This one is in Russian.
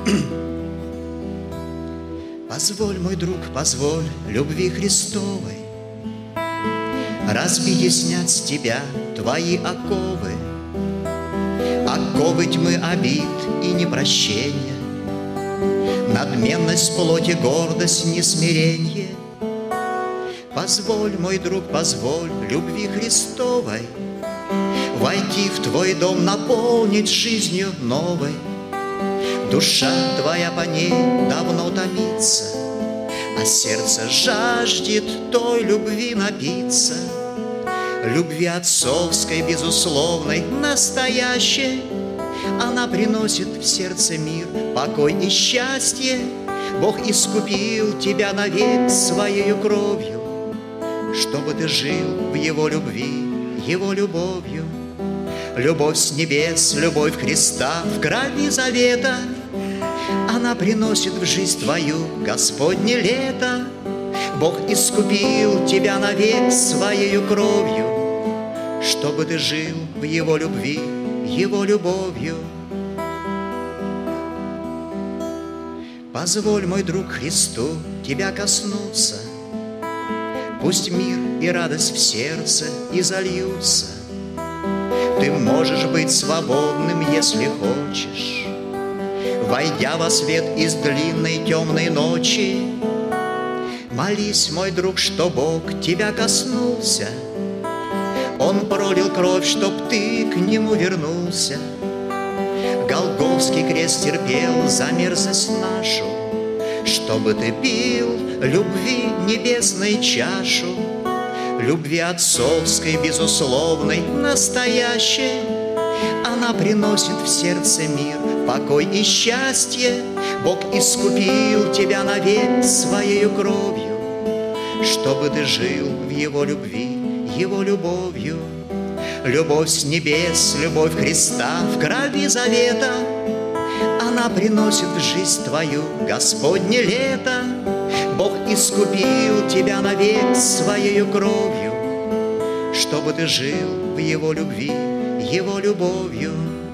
Позволь, мой друг, позволь любви Христовой разбить и снять с тебя твои оковы, оковы тьмы обид и непрощения, надменность плоти, гордость, несмиренье. Позволь, мой друг, позволь любви Христовой войти в твой дом, наполнить жизнью новой. Душа твоя по ней давно томится, а сердце жаждет той любви напиться. Любви отцовской, безусловной, настоящей. Она приносит в сердце мир, покой и счастье. Бог искупил тебя навек своею кровью, чтобы ты жил в Его любви, Его любовью. Любовь с небес, любовь Христа в крови завета, она приносит в жизнь твою Господне лето. Бог искупил тебя навек своею кровью, чтобы ты жил в Его любви, Его любовью. Позволь, мой друг, Христу тебя коснуться, пусть мир и радость в сердце изольются. Ты можешь быть свободным, если хочешь, войдя во свет из длинной темной ночи. Молись, мой друг, что Бог тебя коснулся. Он пролил кровь, чтоб ты к Нему вернулся. Голгофский крест терпел за мерзость нашу, чтобы ты пил любви небесной чашу. Любви отцовской, безусловной, настоящей. Она приносит в сердце мир, покой и счастье. Бог искупил тебя навек своею кровью, чтобы ты жил в Его любви, Его любовью. Любовь с небес, любовь Христа в крови завета, она приносит в жизнь твою Господне лето. Бог искупил тебя навек своею кровью, чтобы ты жил в Его любви, Его любовью.